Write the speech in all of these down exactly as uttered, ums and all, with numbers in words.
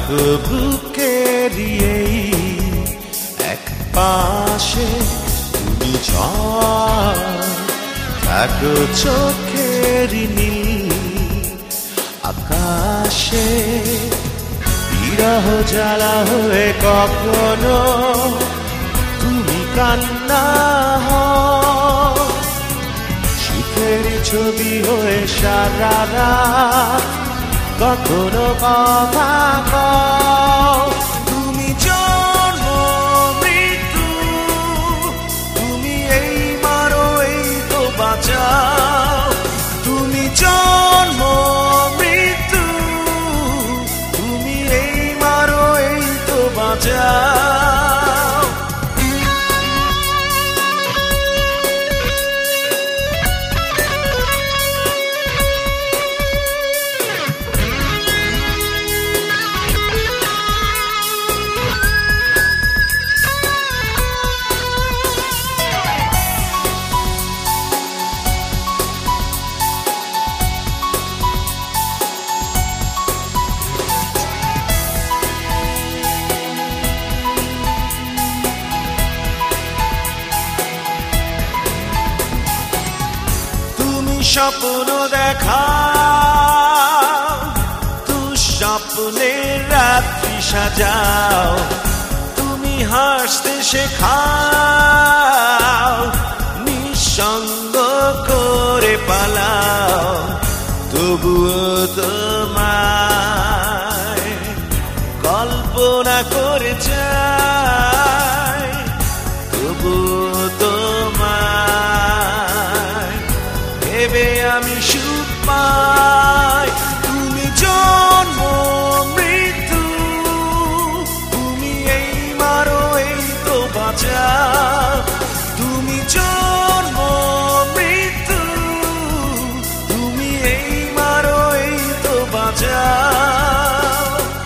থাকো বুকেরই এই এক পাশে, তুমি ঝড় থাকো চোখের নীল আকাশে। বিরহ জ্বালা হয়ে কখনো তুমি কান্না হও, সুখের ছবি হয়ে সারা রাত কখনো কথা কও। তুমি জন্ম মৃত্যু, তুমি এই মারো এই তো বাঁচাও। তুমি জন্ম মৃত্যু, তুমি এই মারো এই তো বাঁচাও। স্বপ্ন দেখাও, দুঃস্বপ্নের রাত্রি সাজাও। তুমি হাসতে শেখাও, নিঃসঙ্গ করে পালাও। তবুও তোমায় কল্পনা করে যাই, তবুও তোমায় ভেবে আমি সুখ পাই। তুমি জন্ম মৃত্যু, তুমি এই মারো এই তো বাঁচাও। তুমি জন্ম মৃত্যু, তুমি এই মারো এই তো বাঁচাও।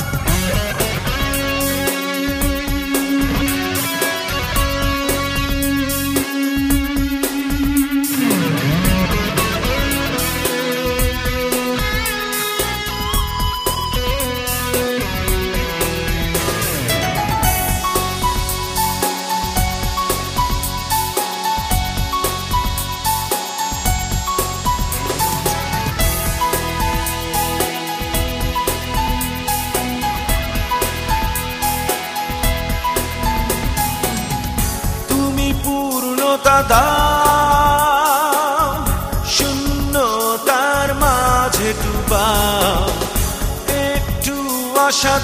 দাও শূন্যতার মাঝে ডুবাও, একটু আশা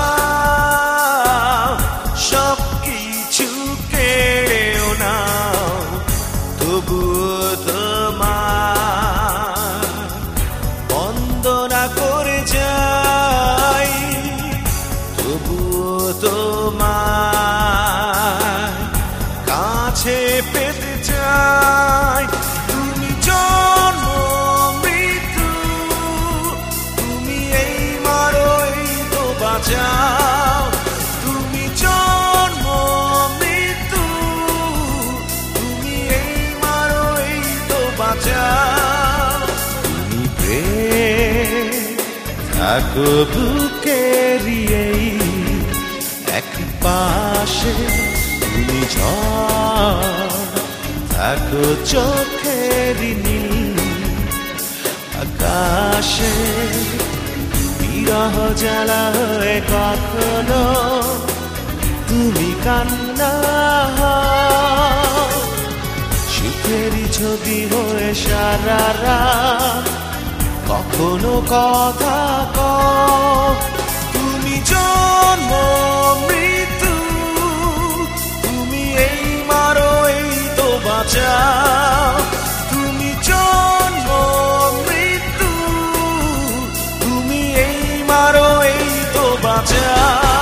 দাও, সব কিছু কেড়েও নাও। তবুও তোমার বন্দনা করে যাই, তবুও তোমার কাছে পেতে চাই। তুমি জন্ম মৃত্যু, তুমি এই মারো এই তো বাঁচাও। তুমি জন্ম মৃত্যু, তুমি এই মারো এই তো বাঁচাও। তুমি প্রেম থাকো বুকেরই এই এক পাশে, তুমি ঝড় থাকো চোখের নীল আকাশে। বিরহ জ্বালা হয়ে কখনো তুমি কান্না হও, সুখেরই ছবি হয়ে সারা রাত কখনো কথা কও। তুমি জন্ম মৃত্যু, তুমি এই মারো এই তো বাঁচাও। তুমি জন্ম মৃত্যু, তুমি এই মারো এই তো বাঁচাও।